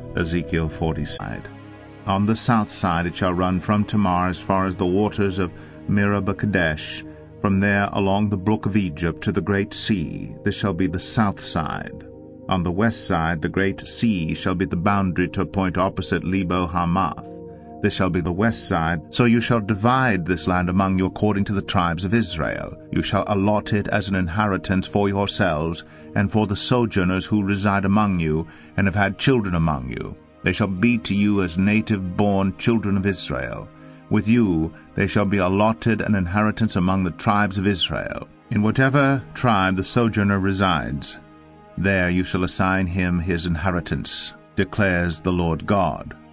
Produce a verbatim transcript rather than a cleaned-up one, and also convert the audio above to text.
Ezekiel forty side. On the south side it shall run from Tamar as far as the waters of Meribah Kadesh, from there along the brook of Egypt to the great sea. This shall be the south side. On the west side the great sea shall be the boundary to a point opposite Lebo Hamath. This shall be the west side. So you shall divide this land among you according to the tribes of Israel. You shall allot it as an inheritance for yourselves, and for the sojourners who reside among you, and have had children among you. They shall be to you as native-born children of Israel. With you they shall be allotted an inheritance among the tribes of Israel. In whatever tribe the sojourner resides, there you shall assign him his inheritance, declares the Lord God.